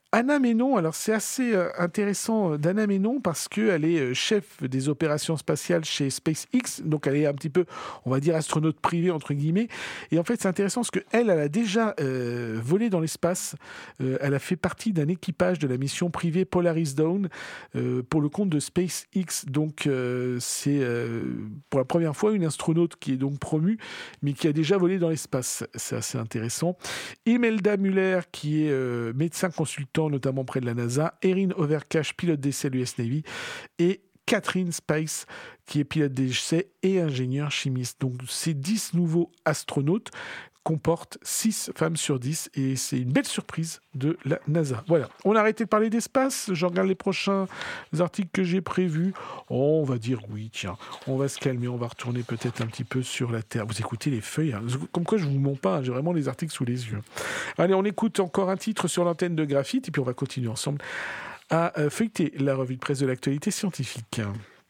Anna Ménon, alors c'est assez euh, intéressant euh, d'Anna Ménon parce qu'elle est euh, chef des opérations spatiales chez SpaceX, donc elle est un petit peu, on va dire, astronaute privée, entre guillemets. Et en fait, c'est intéressant parce qu'elle, elle a déjà euh, volé dans l'espace. Euh, elle a fait partie d'un équipage de la mission privée Polaris Dawn euh, pour le compte de SpaceX. Donc, euh, c'est euh, pour la première fois une astronaute qui est donc promue, mais qui a déjà volé dans l'espace. C'est assez intéressant. Imelda Muller, qui est euh, médecin consultant, notamment près de la NASA, Erin Overcash, pilote d'essai de l'U S Navy, et Catherine Spice, qui est pilote d'essai et ingénieur chimiste. Donc ces dix nouveaux astronautes comportent six femmes sur dix, et c'est une belle surprise de la NASA. Voilà, on a arrêté de parler d'espace, je regarde les prochains articles que j'ai prévus. Oh, on va dire oui, tiens, on va se calmer, on va retourner peut-être un petit peu sur la Terre. Vous écoutez les feuilles, hein. Comme quoi je ne vous mens pas, hein. J'ai vraiment les articles sous les yeux. Allez, on écoute encore un titre sur l'antenne de Graphite, et puis on va continuer ensemble à feuilleter la revue de presse de l'actualité scientifique.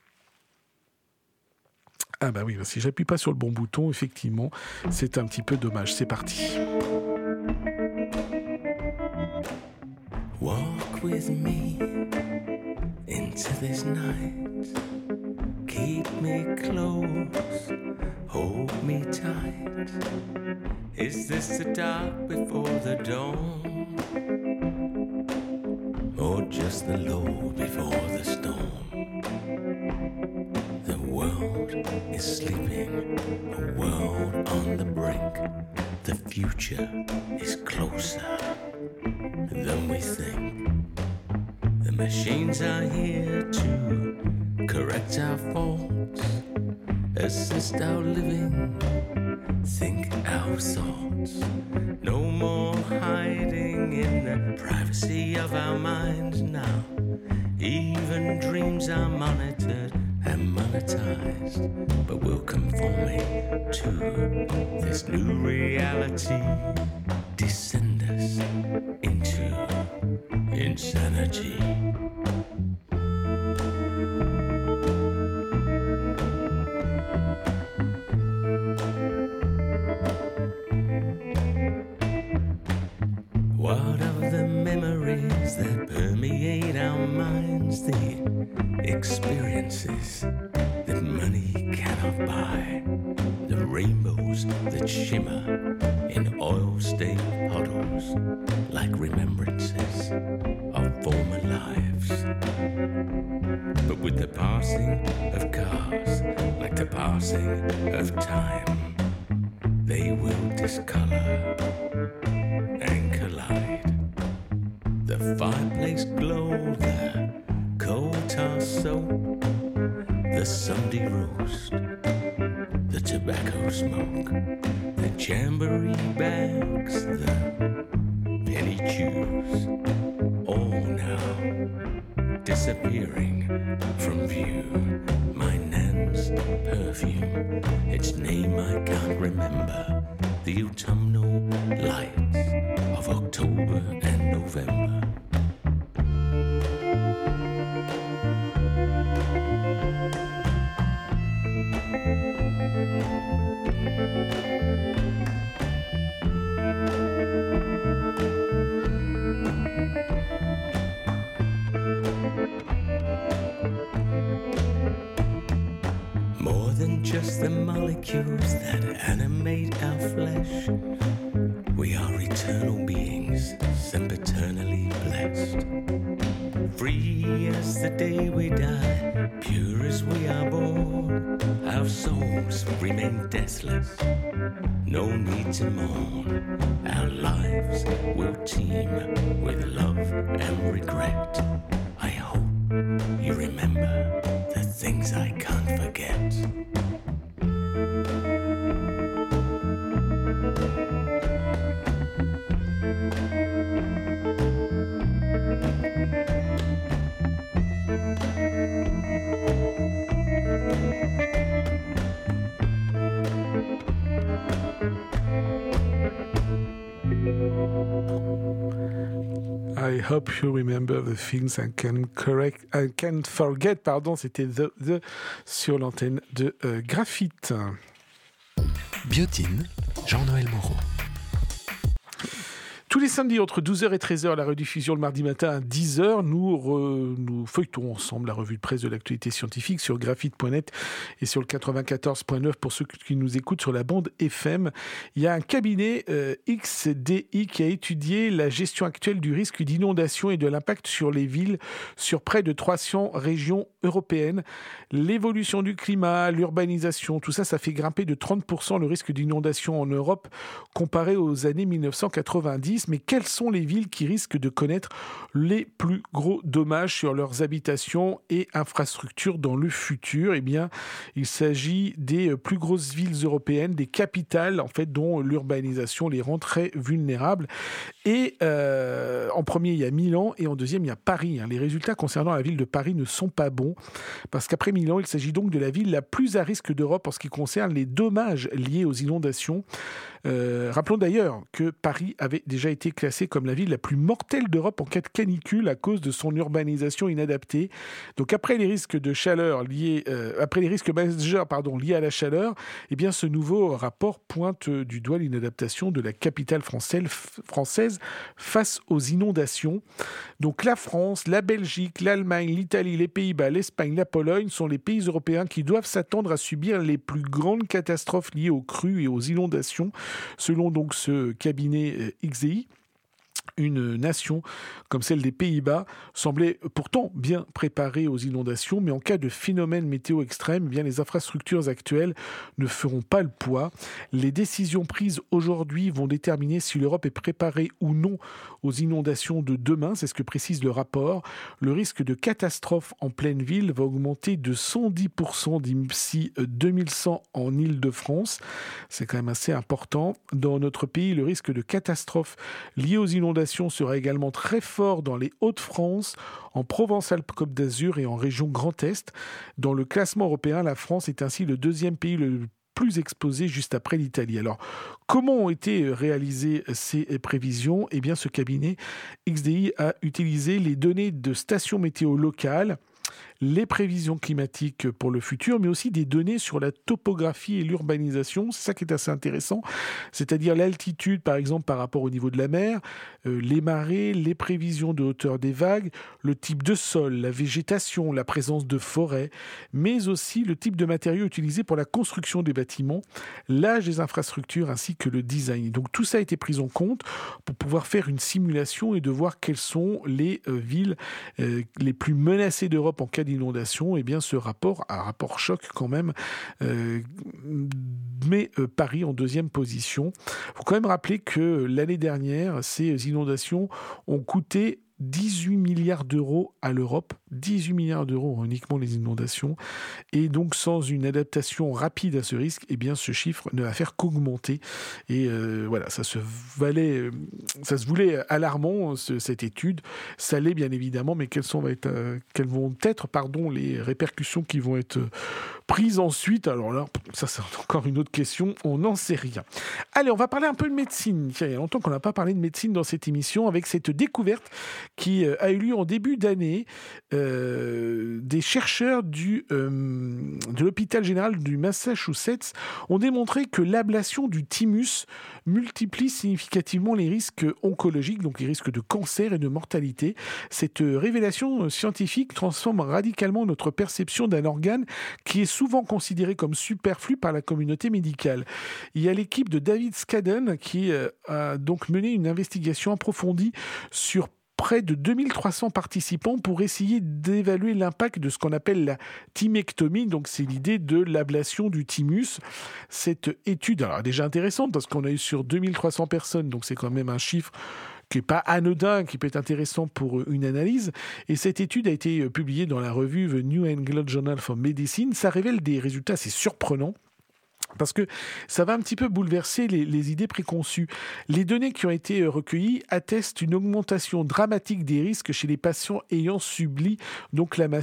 Ah bah oui, si j'appuie pas sur le bon bouton, effectivement, c'est un petit peu dommage. C'est parti. Walk with me into this night. Keep me close, hold me tight. Is this the dark before the dawn? Or just the low before the storm? The world is sleeping, a world on the brink. The future is closer than we think. The machines are here to correct our faults, assist our living, think our thoughts. No more hiding in the privacy of our minds now. Even dreams are monitored and monetized, but we're conforming to this new reality. Descend us into insanity. What of the memories that permeate our minds, the experiences that money cannot buy, the rainbows that shimmer in oil-stained puddles like remembrances of former lives. But with the passing of cars, like the passing of time, they will discolor and collide. The fireplace glow, the coal tar soap, the Sunday roast, the tobacco smoke, the jamboree bags, the penny chews, all now disappearing from view. My Nan's perfume, its name I can't remember, the autumnal lights of October and November. More than just the molecules that animate our flesh, we are eternal beings, sempiternally blessed. Free as the day we die, pure as we are born, our souls remain deathless, no need to mourn. Our lives will teem with love and regret. I hope you remember the things I can't forget. I hope you remember the things I can correct, I can't forget. Pardon, c'était the, the sur l'antenne de euh, Graphite. Biotine, Jean-Noël Moreau. Tous les samedis, entre douze heures et treize heures, la rediffusion le mardi matin à dix heures, nous, re, nous feuilletons ensemble la revue de presse de l'actualité scientifique sur graphite point net et sur le quatre-vingt-quatorze point neuf pour ceux qui nous écoutent sur la bande F M. Il y a un cabinet euh, X D I qui a étudié la gestion actuelle du risque d'inondation et de l'impact sur les villes sur près de trois cents régions européennes. L'évolution du climat, l'urbanisation, tout ça, ça fait grimper de trente pour cent le risque d'inondation en Europe comparé aux années mille neuf cent quatre-vingt-dix. Mais quelles sont les villes qui risquent de connaître les plus gros dommages sur leurs habitations et infrastructures dans le futur? Eh bien, il s'agit des plus grosses villes européennes, des capitales, en fait, dont l'urbanisation les rend très vulnérables. Et euh, en premier, il y a Milan et en deuxième, il y a Paris. Les résultats concernant la ville de Paris ne sont pas bons parce qu'après Milan, il s'agit donc de la ville la plus à risque d'Europe en ce qui concerne les dommages liés aux inondations. Euh, rappelons d'ailleurs que Paris avait déjà été classée comme la ville la plus mortelle d'Europe en cas de canicule à cause de son urbanisation inadaptée. Donc après les risques de chaleur liés, euh, après les risques majeurs pardon, liés à la chaleur, eh bien ce nouveau rapport pointe du doigt l'inadaptation de la capitale française, française face aux inondations. Donc la France, la Belgique, l'Allemagne, l'Italie, les Pays-Bas, l'Espagne, la Pologne sont les pays européens qui doivent s'attendre à subir les plus grandes catastrophes liées aux crues et aux inondations. Selon donc ce cabinet X D I, une nation comme celle des Pays-Bas semblait pourtant bien préparée aux inondations, mais en cas de phénomène météo extrême, eh bien les infrastructures actuelles ne feront pas le poids. Les décisions prises aujourd'hui vont déterminer si l'Europe est préparée ou non aux inondations de demain, c'est ce que précise le rapport. Le risque de catastrophe en pleine ville va augmenter de cent dix pour cent d'ici deux mille cent en Île-de-France. C'est quand même assez important. Dans notre pays, le risque de catastrophe lié aux inondations sera également très fort dans les Hauts-de-France, en Provence-Alpes-Côte d'Azur et en région Grand Est. Dans le classement européen, la France est ainsi le deuxième pays le plus exposé juste après l'Italie. Alors, comment ont été réalisées ces prévisions ? Eh bien, ce cabinet X D I a utilisé les données de stations météo locales, les prévisions climatiques pour le futur, mais aussi des données sur la topographie et l'urbanisation. C'est ça qui est assez intéressant, c'est-à-dire l'altitude, par exemple, par rapport au niveau de la mer, euh, les marées, les prévisions de hauteur des vagues, le type de sol, la végétation, la présence de forêts, mais aussi le type de matériaux utilisés pour la construction des bâtiments, l'âge des infrastructures ainsi que le design. Donc tout ça a été pris en compte pour pouvoir faire une simulation et de voir quelles sont les euh, villes euh, les plus menacées d'Europe en cas d'inondation. Eh bien, ce rapport, un rapport choc quand même, euh, met euh, Paris en deuxième position. Il faut quand même rappeler que l'année dernière, ces inondations ont coûté dix-huit milliards d'euros à l'Europe, dix-huit milliards d'euros uniquement les inondations, et donc sans une adaptation rapide à ce risque, eh bien ce chiffre ne va faire qu'augmenter. Et euh, voilà, ça se valait, ça se voulait alarmant ce, cette étude, ça l'est bien évidemment, mais quelles sont va être, euh, quelles vont être, pardon, les répercussions qui vont être prises ensuite? Alors là, ça c'est encore une autre question, on n'en sait rien. Allez, on va parler un peu de médecine. Tiens, il y a longtemps qu'on n'a pas parlé de médecine dans cette émission, avec cette découverte qui a eu lieu en début d'année. Euh, des chercheurs du, euh, de l'hôpital général du Massachusetts ont démontré que l'ablation du thymus multiplie significativement les risques oncologiques, donc les risques de cancer et de mortalité. Cette révélation scientifique transforme radicalement notre perception d'un organe qui est souvent considéré comme superflu par la communauté médicale. Il y a l'équipe de David Scadden qui euh, a donc mené une investigation approfondie sur près de deux mille trois cents participants pour essayer d'évaluer l'impact de ce qu'on appelle la thymectomie, donc c'est l'idée de l'ablation du thymus. Cette étude, alors déjà intéressante parce qu'on a eu sur deux mille trois cents personnes, donc c'est quand même un chiffre qui n'est pas anodin, qui peut être intéressant pour une analyse. Et cette étude a été publiée dans la revue The New England Journal for Medicine. Ça révèle des résultats assez surprenants, parce que ça va un petit peu bouleverser les, les idées préconçues. Les données qui ont été recueillies attestent une augmentation dramatique des risques chez les patients ayant subi donc l'ablation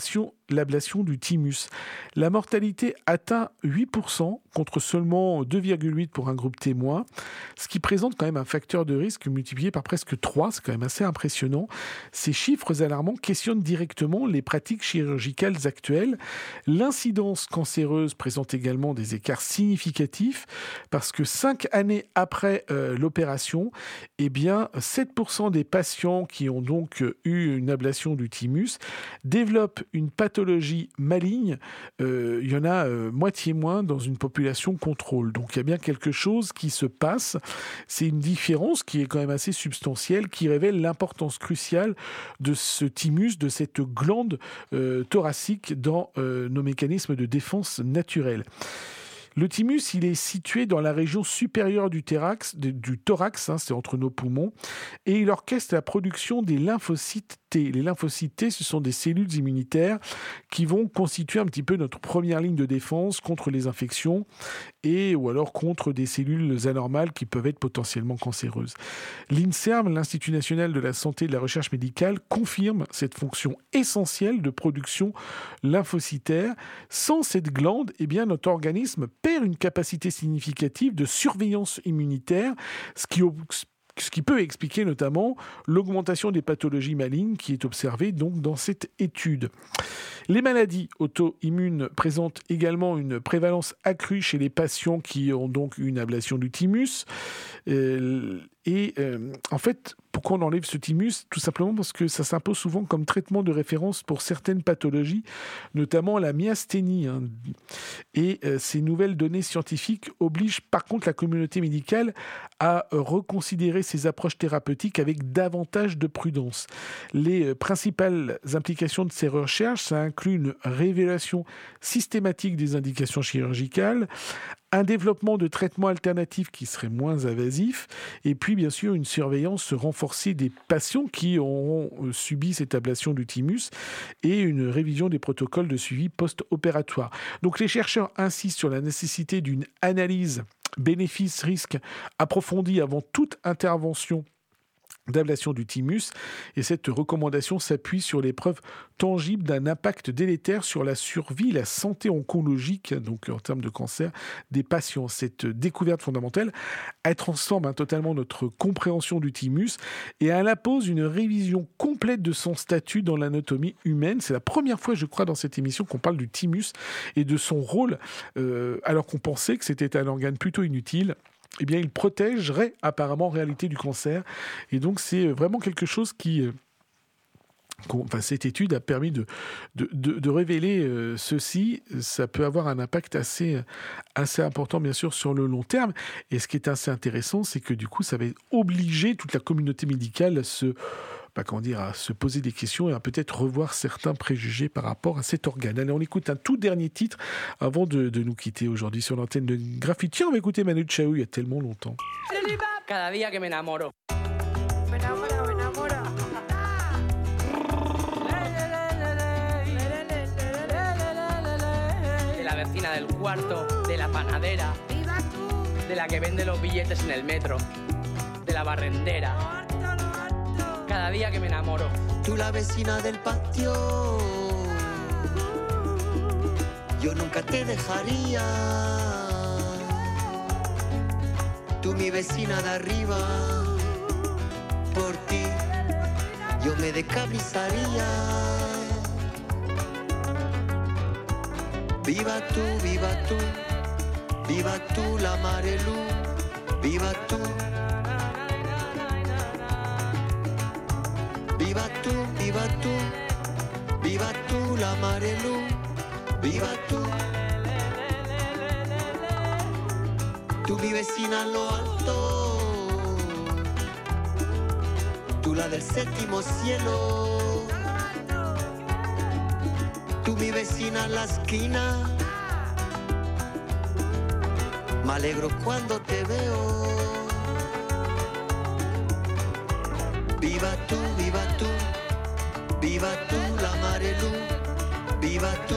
l'ablation du thymus. La mortalité atteint huit pour cent contre seulement deux virgule huit pour un groupe témoin, ce qui présente quand même un facteur de risque multiplié par presque trois, c'est quand même assez impressionnant. Ces chiffres alarmants questionnent directement les pratiques chirurgicales actuelles. L'incidence cancéreuse présente également des écarts significatifs parce que cinq années après euh, l'opération, eh bien, sept pour cent des patients qui ont donc eu une ablation du thymus développent une pathologie maligne. Euh, il y en a euh, moitié moins dans une population contrôle. Donc il y a bien quelque chose qui se passe. C'est une différence qui est quand même assez substantielle, qui révèle l'importance cruciale de ce thymus, de cette glande euh, thoracique dans euh, nos mécanismes de défense naturels. Le thymus, il est situé dans la région supérieure du thorax, du thorax, hein, c'est entre nos poumons, et il orchestre la production des lymphocytes T. Les lymphocytes T, ce sont des cellules immunitaires qui vont constituer un petit peu notre première ligne de défense contre les infections et ou alors contre des cellules anormales qui peuvent être potentiellement cancéreuses. L'INSERM, l'Institut national de la santé et de la recherche médicale, confirme cette fonction essentielle de production lymphocytaire. Sans cette glande, eh bien, notre organisme perd une capacité significative de surveillance immunitaire, ce qui ce qui peut expliquer notamment l'augmentation des pathologies malignes qui est observée donc dans cette étude. Les maladies auto-immunes présentent également une prévalence accrue chez les patients qui ont donc une ablation du thymus. Euh, et euh, en fait, pourquoi on enlève ce thymus ? Tout simplement parce que ça s'impose souvent comme traitement de référence pour certaines pathologies, notamment la myasthénie. Hein. Et euh, ces nouvelles données scientifiques obligent par contre la communauté médicale à reconsidérer ses approches thérapeutiques avec davantage de prudence. Les euh, principales implications de ces recherches, ça inclut une révélation systématique des indications chirurgicales, un développement de traitements alternatifs qui seraient moins invasifs, et puis bien sûr une surveillance renforcée des patients qui ont subi cette ablation du thymus et une révision des protocoles de suivi post-opératoire. Donc les chercheurs insistent sur la nécessité d'une analyse bénéfice-risque approfondie avant toute intervention d'ablation du thymus, et cette recommandation s'appuie sur les preuves tangibles d'un impact délétère sur la survie, la santé oncologique, donc en termes de cancer, des patients. Cette découverte fondamentale, elle transforme hein, totalement notre compréhension du thymus et elle impose une révision complète de son statut dans l'anatomie humaine. C'est la première fois, je crois, dans cette émission qu'on parle du thymus et de son rôle, euh, alors qu'on pensait que c'était un organe plutôt inutile. Eh bien, il protégerait apparemment en réalité du cancer. Et donc, c'est vraiment quelque chose qui... Euh, enfin, cette étude a permis de, de, de, de révéler euh, ceci. Ça peut avoir un impact assez, assez important, bien sûr, sur le long terme. Et ce qui est assez intéressant, c'est que du coup, ça va obliger toute la communauté médicale à se... Bah, comment dire, à se poser des questions et à peut-être revoir certains préjugés par rapport à cet organe. Allez, on écoute un tout dernier titre avant de, de nous quitter aujourd'hui sur l'antenne de Graphite. Tiens, on va écouter Manu Chao il y a tellement longtemps. Cada día que me enamoro. Me enamoro, me enamoro. De la vecina del cuarto, de la panadera, ¡Viva tú! de la que vende los billetes en el metro, de la barrendera. Cada día que me enamoro. Tú la vecina del patio, yo nunca te dejaría. Tú mi vecina de arriba, por ti yo me descabrizaría. Viva tú, viva tú, viva tú la Marelú, viva tú. Viva tú, viva tú, viva tú la Marelú, viva tú. Tú mi vecina en lo alto, tú la del séptimo cielo. Tú mi vecina en la esquina, me alegro cuando te veo. Viva tú, viva tú, viva tú la Marelú, viva tú.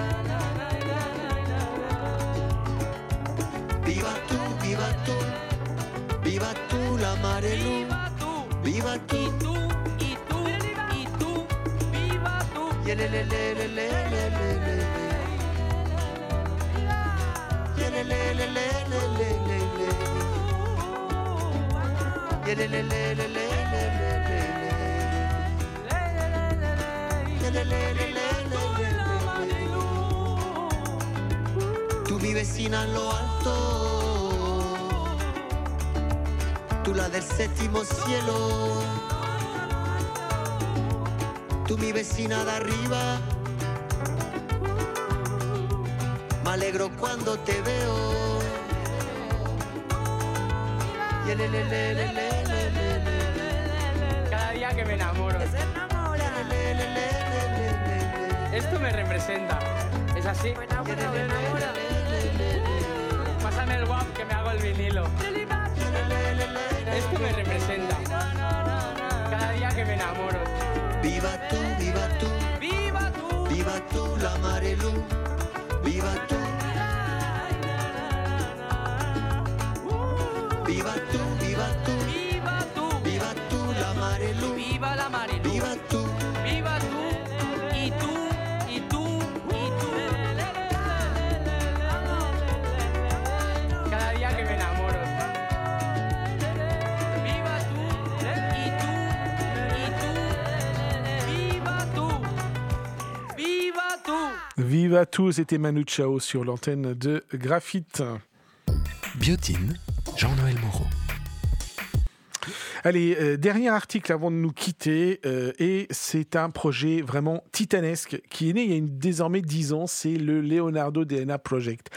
Viva tú, viva tú, viva tú la Marelú, viva tú. Y tú, y tú, y tú, viva tú. Tu mi vecina en lo alto, tú la del séptimo cielo, tú mi vecina de arriba, me alegro cuando te veo. Cada día que me enamoro. Se enamora. Esto me representa. ¿Es así? Me enamora, me enamora. Pásame el guap que me hago el vinilo. Esto me representa. Cada día que me enamoro. Viva tú, viva tú, ¡Viva tú! viva tú la Marelú, viva tú. Viva tú, viva tú, ¡Viva tú! viva tú la Marelú, ¡Viva la Marilu! viva tú. ¡Viva tú! Y tú, y tú, y tú. Cada día que me enamoro. ¡Viva tú! Y tú, y tú. ¡Viva tú! ¡Viva tú! Viva tous, c'était Manu Chao sur l'antenne de Graphite. Biotine, Jean-Noël Moreau. Allez, euh, dernier article avant de nous quitter, euh, et c'est un projet vraiment titanesque qui est né il y a une, désormais dix ans, c'est le Leonardo D N A Project.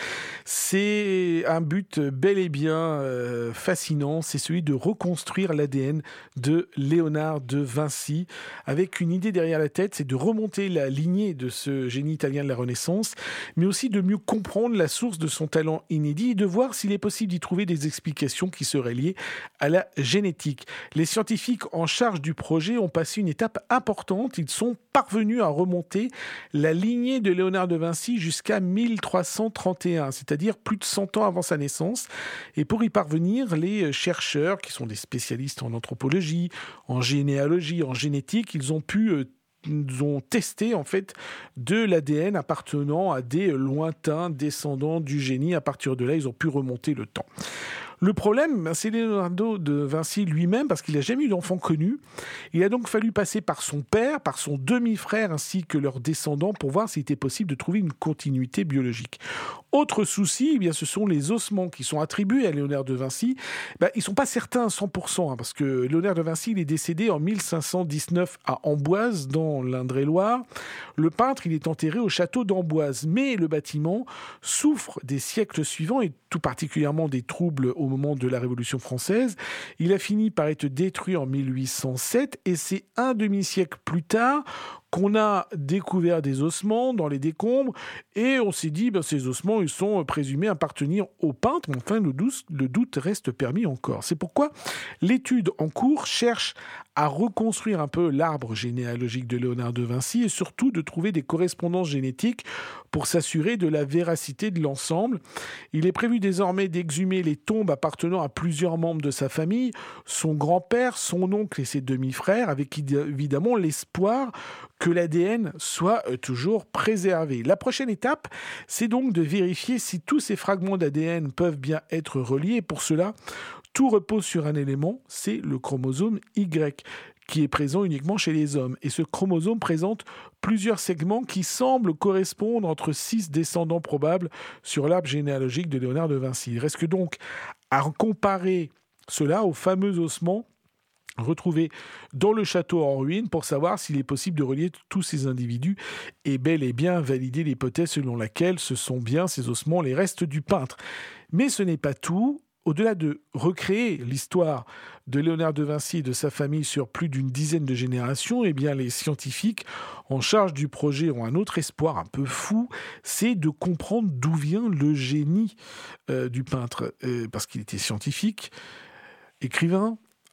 C'est un but bel et bien euh, fascinant, c'est celui de reconstruire l'A D N de Léonard de Vinci, avec une idée derrière la tête, c'est de remonter la lignée de ce génie italien de la Renaissance, mais aussi de mieux comprendre la source de son talent inédit et de voir s'il est possible d'y trouver des explications qui seraient liées à la génétique. Les scientifiques en charge du projet ont passé une étape importante. Ils sont parvenus à remonter la lignée de Léonard de Vinci jusqu'à mille trois cent trente et un, c'est-à-dire plus de cent ans avant sa naissance. Et pour y parvenir, les chercheurs, qui sont des spécialistes en anthropologie, en généalogie, en génétique, ils ont pu euh, Ils ont testé en fait de l'A D N appartenant à des lointains descendants du génie. À partir de là, ils ont pu remonter le temps. Le problème, c'est Leonardo de Vinci lui-même, parce qu'il n'a jamais eu d'enfant connu. Il a donc fallu passer par son père, par son demi-frère, ainsi que leurs descendants, pour voir s'il était possible de trouver une continuité biologique. Autre souci, eh bien, ce sont les ossements qui sont attribués à Léonard de Vinci. Ben, ils ne sont pas certains à cent pour cent, hein, parce que Léonard de Vinci il est décédé en mille cinq cent dix-neuf à Amboise, dans l'Indre-et-Loire. Le peintre, il est enterré au château d'Amboise. Mais le bâtiment souffre des siècles suivants, et tout particulièrement des troubles au moment de la Révolution française. Il a fini par être détruit en mille huit cent sept, et c'est un demi-siècle plus tard qu'on a découvert des ossements dans les décombres, et on s'est dit, ben, ces ossements, ils sont présumés appartenir au peintre, mais enfin, le doute, le doute reste permis encore. C'est pourquoi l'étude en cours cherche à reconstruire un peu l'arbre généalogique de Léonard de Vinci, et surtout de trouver des correspondances génétiques pour s'assurer de la véracité de l'ensemble. Il est prévu désormais d'exhumer les tombes appartenant à plusieurs membres de sa famille, son grand-père, son oncle et ses demi-frères, avec évidemment l'espoir que l'A D N soit toujours préservé. La prochaine étape, c'est donc de vérifier si tous ces fragments d'A D N peuvent bien être reliés. Et pour cela, tout repose sur un élément, c'est le chromosome Y, qui est présent uniquement chez les hommes. Et ce chromosome présente plusieurs segments qui semblent correspondre entre six descendants probables sur l'arbre généalogique de Léonard de Vinci. Il reste que donc à comparer cela aux fameux ossements retrouvés dans le château en ruine pour savoir s'il est possible de relier tous ces individus et bel et bien valider l'hypothèse selon laquelle ce sont bien ces ossements les restes du peintre. Mais ce n'est pas tout. Au-delà de recréer l'histoire de Léonard de Vinci et de sa famille sur plus d'une dizaine de générations, eh bien les scientifiques en charge du projet ont un autre espoir un peu fou, c'est de comprendre d'où vient le génie euh, du peintre. Euh, parce qu'il était scientifique, écrivain,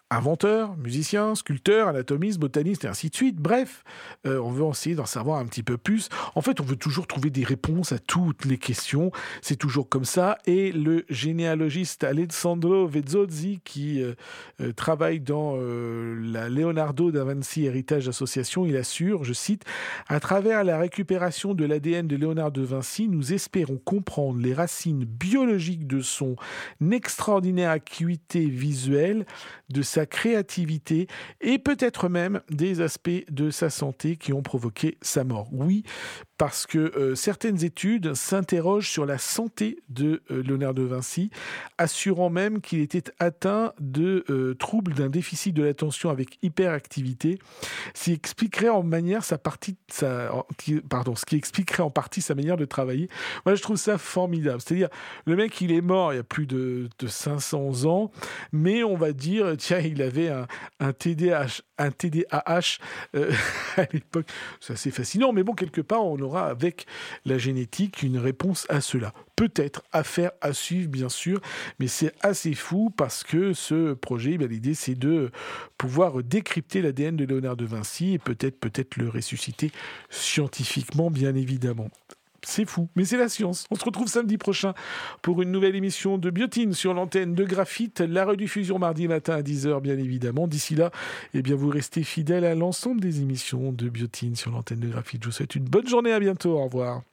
inventeur, musicien, sculpteur, anatomiste, botaniste et ainsi de suite. Bref, euh, on veut essayer d'en savoir un petit peu plus. En fait, on veut toujours trouver des réponses à toutes les questions. C'est toujours comme ça. Et le généalogiste Alessandro Vezzozzi, qui euh, euh, travaille dans euh, la Leonardo da Vinci Heritage Association, il assure, je cite, « À travers la récupération de l'A D N de Léonard de Vinci, nous espérons comprendre les racines biologiques de son extraordinaire acuité visuelle, de sa créativité et peut-être même des aspects de sa santé qui ont provoqué sa mort. » Oui, parce que euh, certaines études s'interrogent sur la santé de euh, Léonard de Vinci, assurant même qu'il était atteint de euh, troubles d'un déficit de l'attention avec hyperactivité, ce qui expliquerait en manière sa partie, sa, qui, pardon, ce qui expliquerait en partie sa manière de travailler. Moi, je trouve ça formidable. C'est-à-dire, le mec, il est mort il y a plus de, de cinq cents ans, mais on va dire, tiens, il avait un, un T D A H, un T D A H euh, à l'époque. C'est assez fascinant, mais bon, quelque part, on aura avec la génétique une réponse à cela. Peut-être, affaire à suivre, bien sûr, mais c'est assez fou parce que ce projet, ben, l'idée, c'est de pouvoir décrypter l'A D N de Léonard de Vinci et peut-être, peut-être le ressusciter scientifiquement, bien évidemment. C'est fou, mais c'est la science. On se retrouve samedi prochain pour une nouvelle émission de Biotine sur l'antenne de Graphite, la rediffusion mardi matin à dix heures, bien évidemment. D'ici là, eh bien, vous restez fidèles à l'ensemble des émissions de Biotine sur l'antenne de Graphite. Je vous souhaite une bonne journée, à bientôt, au revoir.